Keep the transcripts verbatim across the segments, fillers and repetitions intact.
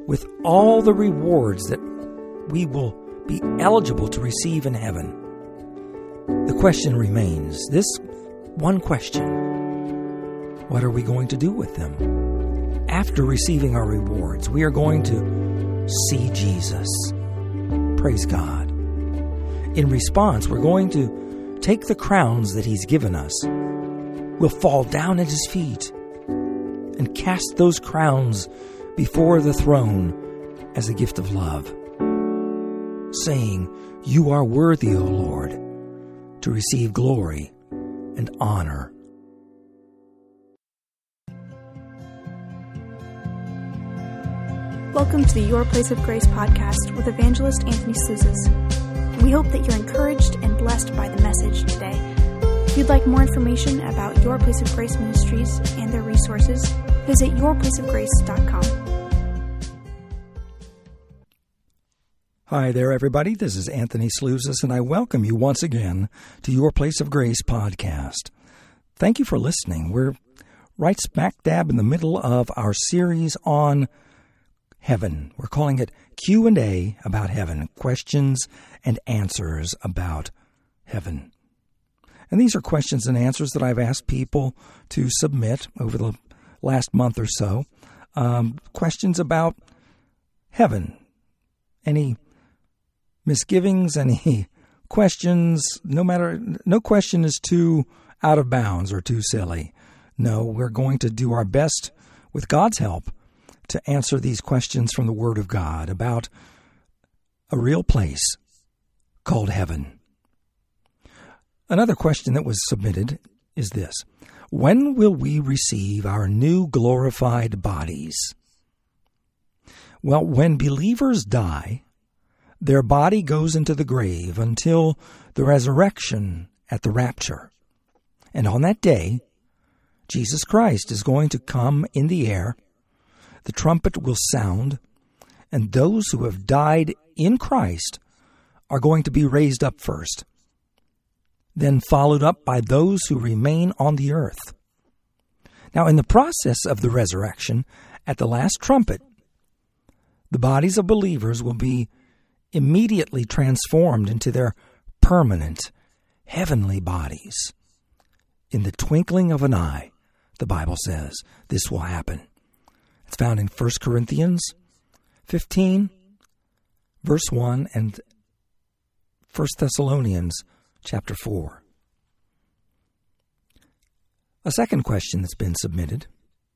with all the rewards that we will be eligible to receive in heaven. The question remains, this one question: what are we going to do with them? After receiving our rewards, we are going to see Jesus. Praise God. In response, we're going to take the crowns that He's given us. We'll fall down at His feet and cast those crowns before the throne as a gift of love, saying, "You are worthy, O Lord, to receive glory and honor." Welcome to the Your Place of Grace podcast with Evangelist Anthony Slouzes. We hope that you're encouraged and blessed by the message today. If you'd like more information about Your Place of Grace Ministries and their resources, visit your place of grace dot com. Hi there, everybody. This is Anthony Slouzes, and I welcome you once again to Your Place of Grace podcast. Thank you for listening. We're right smack dab in the middle of our series on heaven. We're calling it Q and A about heaven, questions and answers about heaven. And these are questions and answers that I've asked people to submit over the last month or so. Um, questions about heaven. Any misgivings, any questions, no matter, no question is too out of bounds or too silly. No, we're going to do our best with God's help to answer these questions from the Word of God about a real place called heaven. Another question that was submitted is this: when will we receive our new glorified bodies? Well, when believers die, their body goes into the grave until the resurrection at the rapture. And on that day, Jesus Christ is going to come in the air. The trumpet will sound, and those who have died in Christ are going to be raised up first, then followed up by those who remain on the earth. Now, in the process of the resurrection, at the last trumpet, the bodies of believers will be immediately transformed into their permanent heavenly bodies. In the twinkling of an eye, the Bible says, this will happen. It's found in First Corinthians fifteen, verse one, and First Thessalonians chapter four. A second question that's been submitted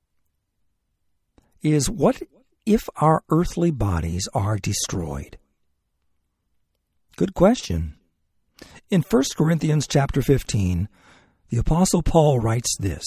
is, what if our earthly bodies are destroyed? Good question. In First Corinthians chapter fifteen, the Apostle Paul writes this: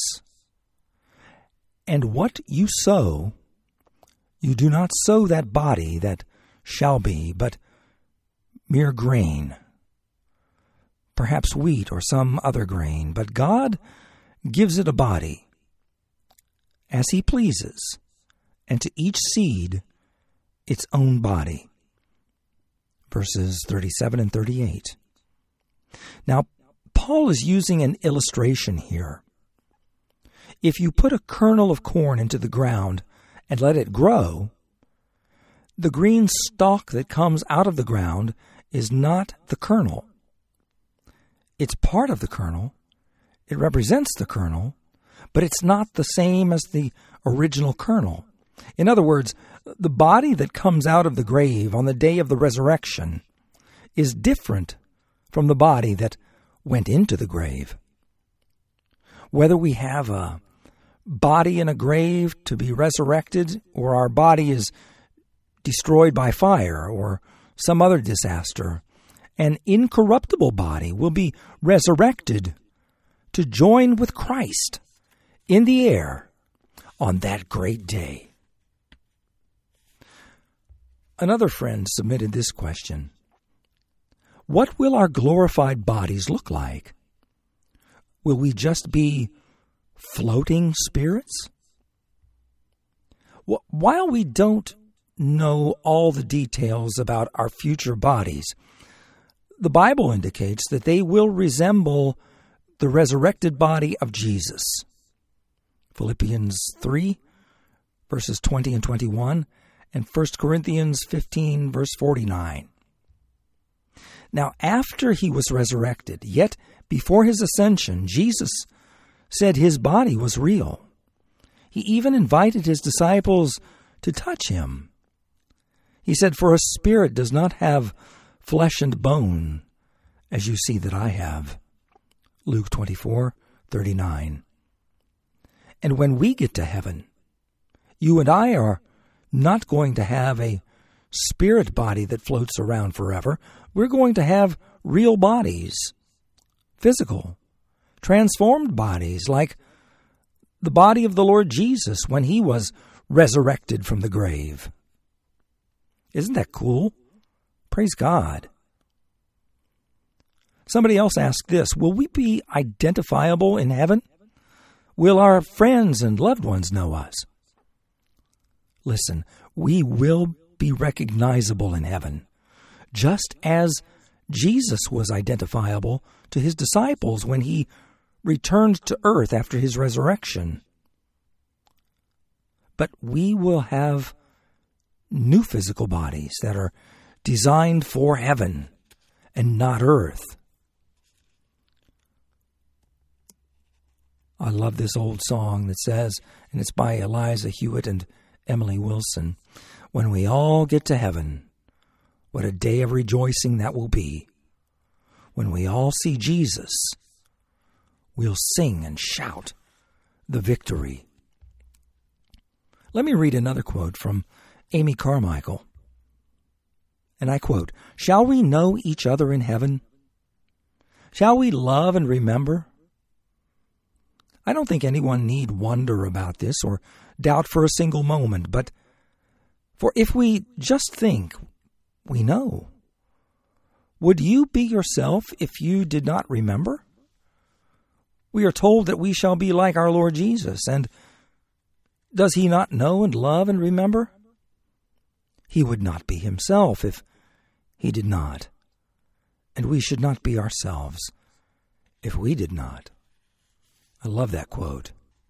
"And what you sow, you do not sow that body that shall be, but mere grain, perhaps wheat or some other grain. But God gives it a body, as He pleases, and to each seed its own body." Verses thirty-seven and thirty-eight. Now, Paul is using an illustration here. If you put a kernel of corn into the ground and let it grow, the green stalk that comes out of the ground is not the kernel. It's part of the kernel. It represents the kernel, but it's not the same as the original kernel. In other words, the body that comes out of the grave on the day of the resurrection is different from the body that went into the grave. Whether we have a body in a grave to be resurrected, or our body is destroyed by fire or some other disaster, an incorruptible body will be resurrected to join with Christ in the air on that great day. Another friend submitted this question: what will our glorified bodies look like? Will we just be floating spirits? While we don't know all the details about our future bodies, the Bible indicates that they will resemble the resurrected body of Jesus. Philippians three, verses twenty and twenty-one, and First Corinthians fifteen, verse forty-nine. Now, after he was resurrected, yet before his ascension, Jesus said his body was real. He even invited his disciples to touch him. He said, "For a spirit does not have flesh and bone, as you see that I have." Luke twenty-four, thirty-nine. And when we get to heaven, you and I are not going to have a spirit body that floats around forever. We're going to have real bodies, physical, transformed bodies, like the body of the Lord Jesus when he was resurrected from the grave. Isn't that cool? Praise God. Somebody else asked this: will we be identifiable in heaven? Will our friends and loved ones know us? Listen, we will be recognizable in heaven, just as Jesus was identifiable to his disciples when he returned to earth after his resurrection. But we will have new physical bodies that are designed for heaven and not earth. I love this old song that says, and it's by Eliza Hewitt and Emily Wilson, "When we all get to heaven, what a day of rejoicing that will be. When we all see Jesus, we'll sing and shout the victory." Let me read another quote from Amy Carmichael. And I quote, "Shall we know each other in heaven? Shall we love and remember?" I don't think anyone need wonder about this or doubt for a single moment, but for if we just think, we know. Would you be yourself if you did not remember? We are told that we shall be like our Lord Jesus, and does he not know and love and remember? He would not be himself if he did not, and we should not be ourselves if we did not. I love that quote.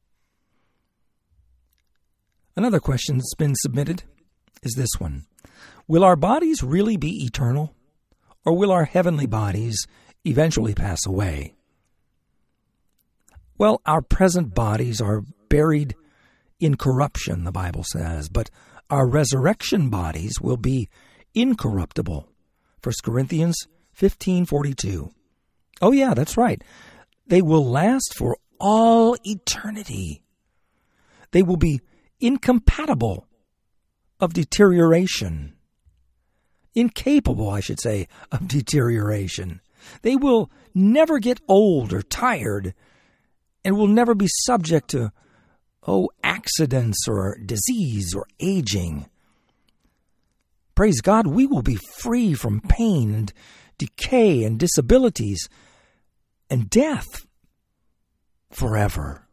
Another question that's been submitted is this one: will our bodies really be eternal, or will our heavenly bodies eventually pass away? Well, our present bodies are buried in corruption, the Bible says, but our resurrection bodies will be incorruptible. First Corinthians fifteen forty-two. Oh yeah, that's right. They will last for all eternity. They will be incompatible of deterioration. Incapable, I should say, of deterioration. They will never get old or tired and will never be subject to, oh, accidents or disease or aging. Praise God, we will be free from pain and decay and disabilities and death forever.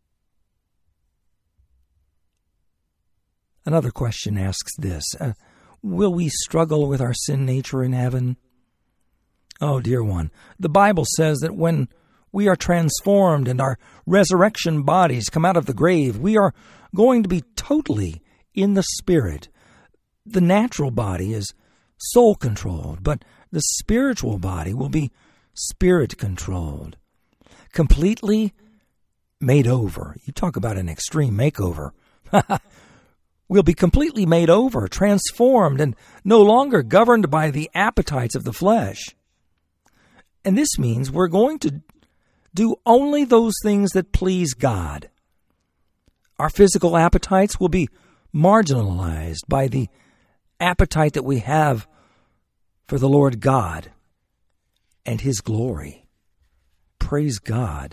Another question asks this: uh, will we struggle with our sin nature in heaven? Oh, dear one, the Bible says that when we are transformed and our resurrection bodies come out of the grave, we are going to be totally in the Spirit. The natural body is soul-controlled, but the spiritual body will be spirit-controlled, completely made over. You talk about an extreme makeover. We'll be completely made over, transformed, and no longer governed by the appetites of the flesh. And this means we're going to do only those things that please God. Our physical appetites will be marginalized by the appetite that we have for the Lord God and His glory. Praise God.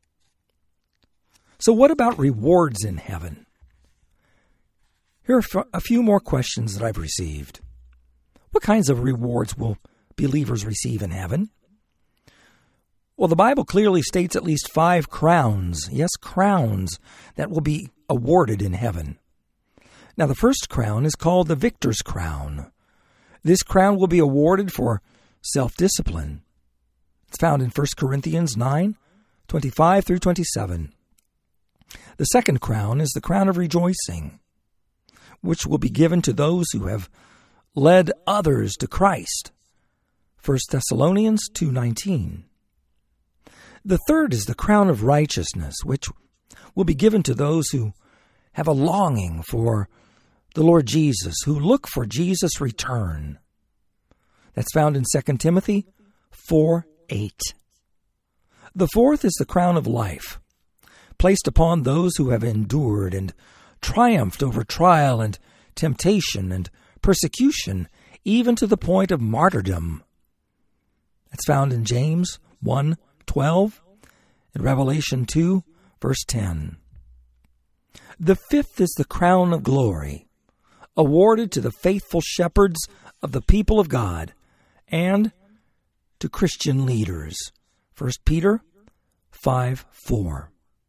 So what about rewards in heaven? Here are a few more questions that I've received. What kinds of rewards will believers receive in heaven? Well, the Bible clearly states at least five crowns, yes, crowns, that will be awarded in heaven. Now, the first crown is called the victor's crown. This crown will be awarded for self-discipline. It's found in First Corinthians nine, twenty-five through twenty-seven. The second crown is the crown of rejoicing. which will be given to those who have led others to Christ. First Thessalonians two nineteen. The third is the crown of righteousness, which will be given to those who have a longing for the Lord Jesus, who look for Jesus' return. That's found in Second Timothy four eight. The fourth is the crown of life, placed upon those who have endured and triumphed over trial and temptation and persecution, even to the point of martyrdom. That's found in James one twelve and Revelation two, verse ten. The fifth is the crown of glory, awarded to the faithful shepherds of the people of God and to Christian leaders. First Peter five four.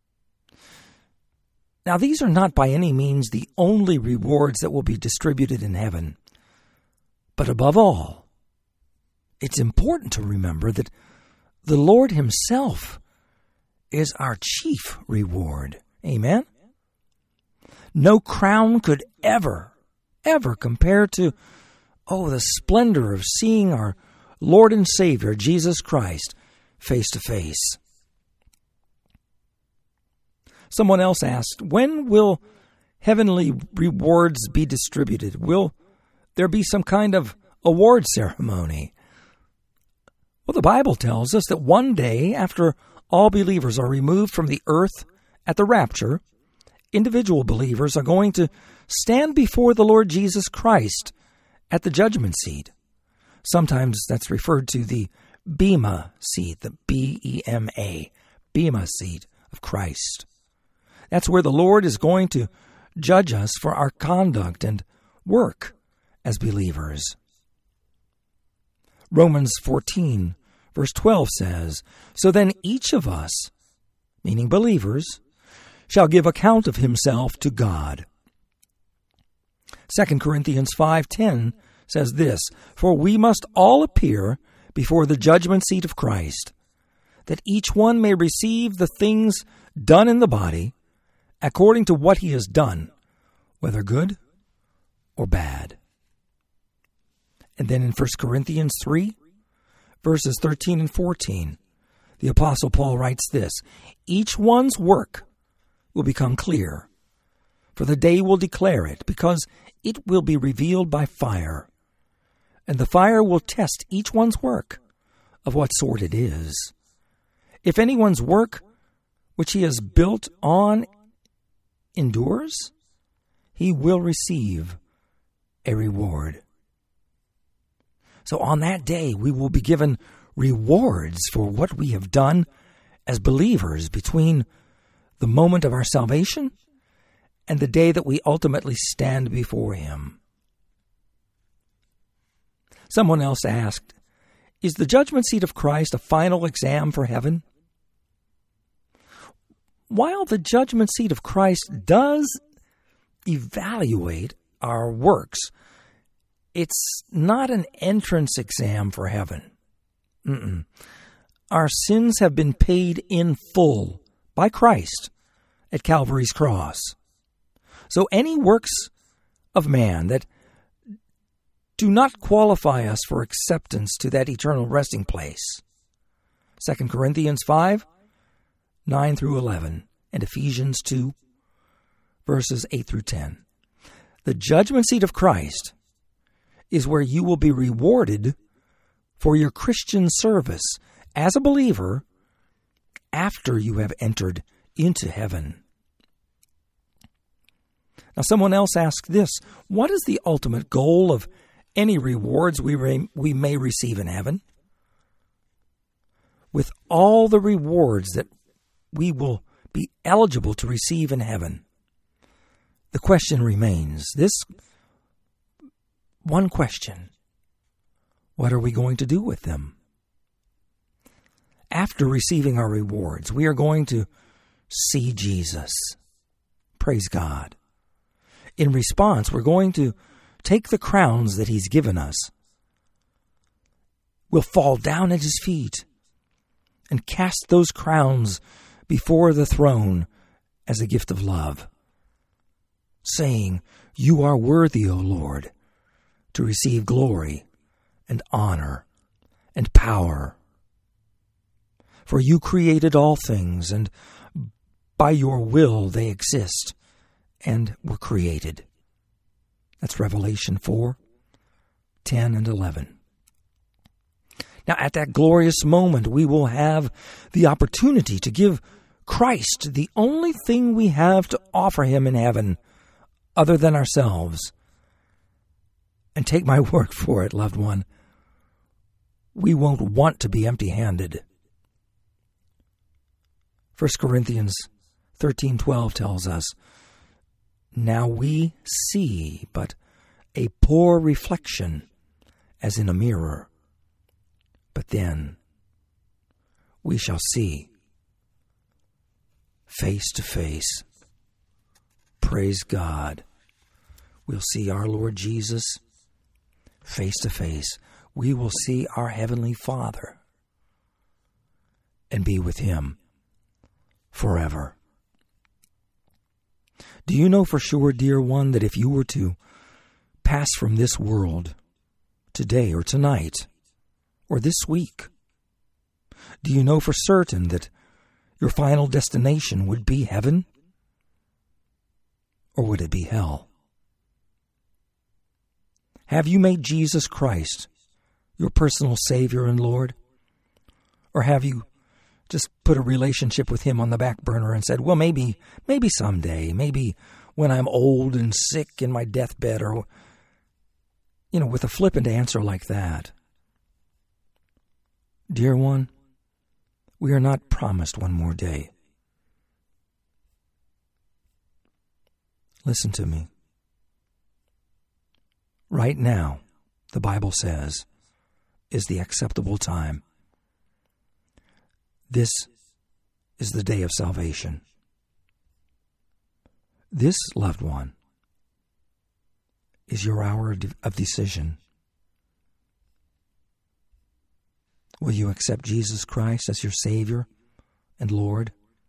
Now, these are not by any means the only rewards that will be distributed in heaven. But above all, it's important to remember that the Lord himself is our chief reward. Amen? No crown could ever, ever compare to, oh, the splendor of seeing our Lord and Savior, Jesus Christ, face to face. Someone else asked, when will heavenly rewards be distributed? Will there be some kind of award ceremony? Well, the Bible tells us that one day after all believers are removed from the earth at the rapture, individual believers are going to stand before the Lord Jesus Christ at the judgment seat. Sometimes that's referred to the Bema seat, the B E M A, Bema seat of Christ. That's where the Lord is going to judge us for our conduct and work as believers. Romans fourteen, verse twelve says, "So then each of us, meaning believers, shall give account of himself to God." Second Corinthians five ten says this, "For we must all appear before the judgment seat of Christ, that each one may receive the things done in the body according to what he has done, whether good or bad." And then in First Corinthians three, verses thirteen and fourteen, the Apostle Paul writes this, "Each one's work will become clear, for the day will declare it, because it will be revealed by fire. And the fire will test each one's work, of what sort it is. If anyone's work which he has built on endures, he will receive a reward." So on that day, we will be given rewards for what we have done as believers between the moment of our salvation and the day that we ultimately stand before him. Someone else asked, is the judgment seat of Christ a final exam for heaven? While the judgment seat of Christ does evaluate our works, it's not an entrance exam for heaven. Mm-mm. Our sins have been paid in full by Christ at Calvary's cross. So any works of man that do not qualify us for acceptance to that eternal resting place. Second Corinthians five, nine through eleven, and Ephesians two, verses eight through ten. The judgment seat of Christ is where you will be rewarded for your Christian service as a believer after you have entered into heaven. Now, someone else asked this, what is the ultimate goal of any rewards we re- we may receive in heaven? With all the rewards that we will be eligible to receive in heaven, the question remains, this one question, what are we going to do with them? After receiving our rewards, we are going to see Jesus. Praise God. In response, we're going to take the crowns that he's given us. We'll fall down at his feet and cast those crowns before the throne as a gift of love. saying, "You are worthy, O Lord, to receive glory and honor and power. For you created all things, and by your will they exist and were created." That's Revelation four, ten and eleven. Now, at that glorious moment, we will have the opportunity to give Christ the only thing we have to offer him in heaven other than ourselves. And take my word for it, loved one, we won't want to be empty-handed. First Corinthians thirteen twelve tells us, "Now we see but a poor reflection as in a mirror, but then we shall see face to face." Praise God. We'll see our Lord Jesus face to face. We will see our Heavenly Father and be with him forever. Do you know for sure, dear one, that if you were to pass from this world today or tonight or this week, do you know for certain that your final destination would be heaven? Or would it be hell? Have you made Jesus Christ your personal Savior and Lord? Or have you just put a relationship with him on the back burner and said, well, maybe, maybe someday, maybe when I'm old and sick in my deathbed, or, you know, with a flippant answer like that? Dear one, we are not promised one more day. Listen to me. Right now, the Bible says, is the acceptable time. This is the day of salvation. This, loved one, is your hour of decision. Will you accept Jesus Christ as your Savior and Lord?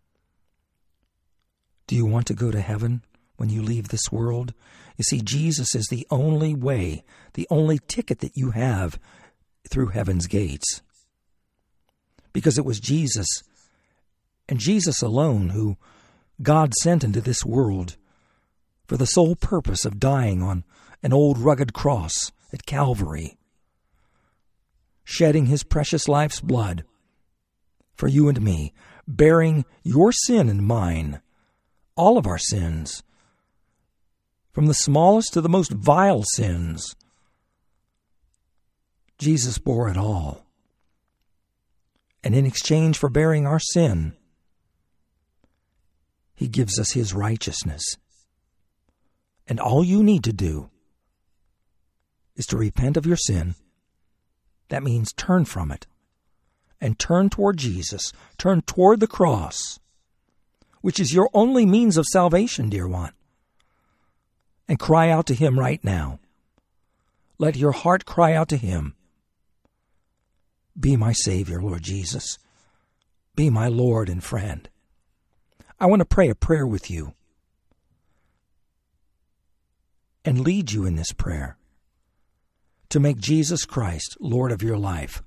Do you want to go to heaven when you leave this world? You see, Jesus is the only way, the only ticket that you have through heaven's gates. Because it was Jesus, and Jesus alone, who God sent into this world for the sole purpose of dying on an old rugged cross at Calvary, shedding his precious life's blood for you and me, bearing your sin and mine, all of our sins, from the smallest to the most vile sins. Jesus bore it all. And in exchange for bearing our sin, he gives us his righteousness. And all you need to do is to repent of your sin. That means turn from it and turn toward Jesus. Turn toward the cross, which is your only means of salvation, dear one. And cry out to him right now. Let your heart cry out to him. Be my Savior, Lord Jesus. Be my Lord and friend. I want to pray a prayer with you and lead you in this prayer to make Jesus Christ Lord of your life.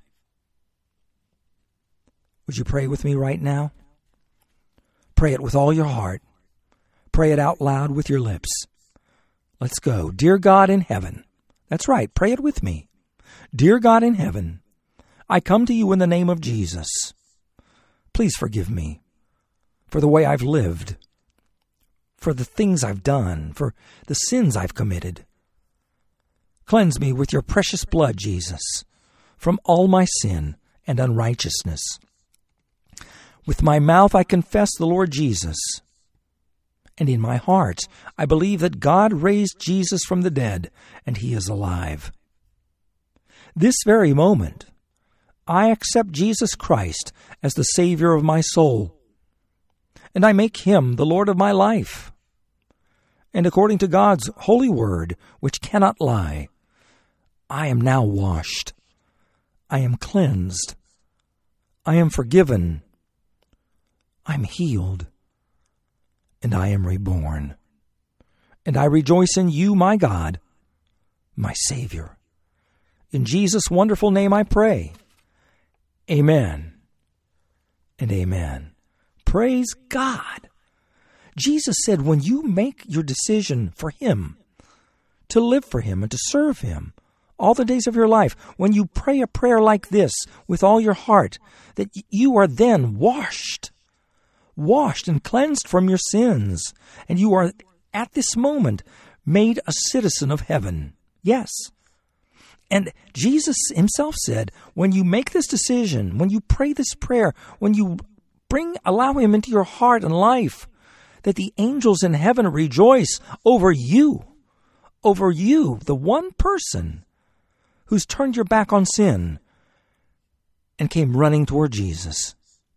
Would you pray with me right now? Pray it with all your heart. Pray it out loud with your lips. Let's go. Dear God in heaven. That's right. Pray it with me. Dear God in heaven, I come to you in the name of Jesus. Please forgive me for the way I've lived, for the things I've done, for the sins I've committed. Cleanse me with your precious blood, Jesus, from all my sin and unrighteousness. With my mouth I confess the Lord Jesus, and in my heart I believe that God raised Jesus from the dead, and he is alive. This very moment, I accept Jesus Christ as the Savior of my soul, and I make him the Lord of my life. And according to God's holy word, which cannot lie, I am now washed. I am cleansed. I am forgiven. I'm healed. And I am reborn. And I rejoice in you, my God, my Savior. In Jesus' wonderful name I pray. Amen and amen. Praise God. Jesus said when you make your decision for Him, to live for Him and to serve Him all the days of your life, when you pray a prayer like this with all your heart, that you are then washed, washed and cleansed from your sins, and you are at this moment made a citizen of heaven. Yes. And Jesus Himself said, when you make this decision, when you pray this prayer, when you bring, allow Him into your heart and life, that the angels in heaven rejoice over you, over you, the one person who's turned your back on sin and came running toward Jesus.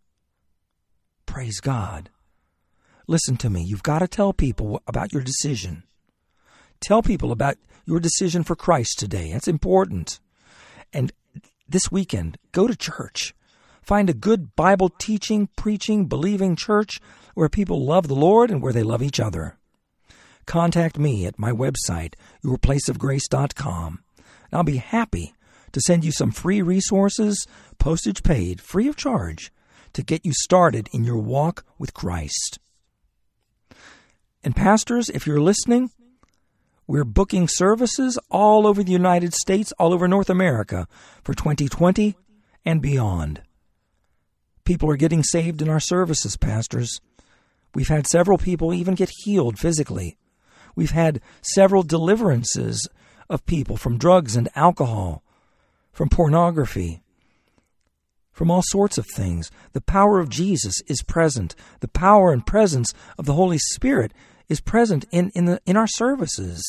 Praise God. Listen to me. You've got to tell people about your decision. Tell people about your decision for Christ today. That's important. And this weekend, go to church. Find a good Bible teaching, preaching, believing church where people love the Lord and where they love each other. Contact me at my website, your place of grace dot com. And I'll be happy to send you some free resources, postage paid, free of charge, to get you started in your walk with Christ. And pastors, if you're listening, we're booking services all over the United States, all over North America for twenty twenty and beyond. People are getting saved in our services, pastors. We've had several people even get healed physically. We've had several deliverances of people from drugs and alcohol, from pornography, from all sorts of things. The power of Jesus is present. The power and presence of the Holy Spirit is present in, in, the, in our services.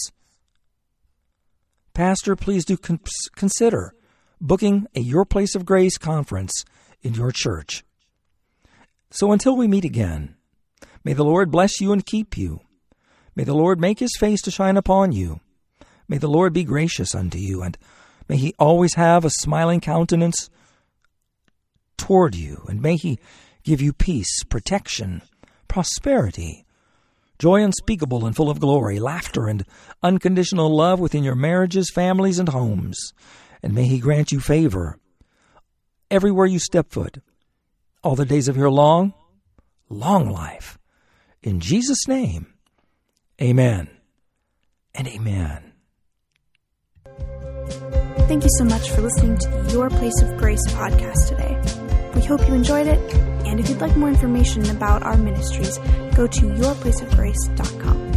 Pastor, please do con- consider booking a Your Place of Grace conference in your church. So until we meet again, may the Lord bless you and keep you. May the Lord make His face to shine upon you. May the Lord be gracious unto you, and may He always have a smiling countenance toward you, and may He give you peace, protection, prosperity, joy unspeakable and full of glory, laughter and unconditional love within your marriages, families, and homes. And may He grant you favor everywhere you step foot, all the days of your long, long life. In Jesus' name, amen and amen. Thank you so much for listening to the Your Place of Grace podcast today. We hope you enjoyed it, and if you'd like more information about our ministries, go to your place of grace dot com.